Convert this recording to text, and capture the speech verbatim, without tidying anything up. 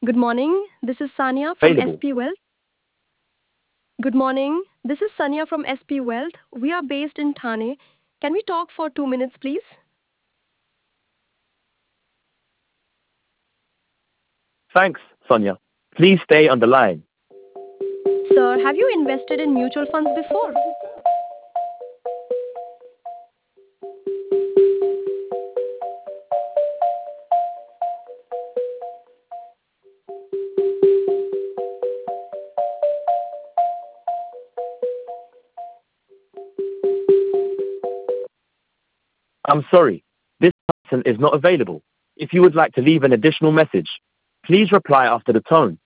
Good morning. This is Sania from Available. S P Wealth. Good morning. This is Sania from S P Wealth. We are based in Thane. Can we talk for two minutes, please? Thanks, Sonia. Please stay on the line. Sir, have you invested in mutual funds before? I'm sorry. This person is not available. If you would like to leave an additional message, please reply after the tone.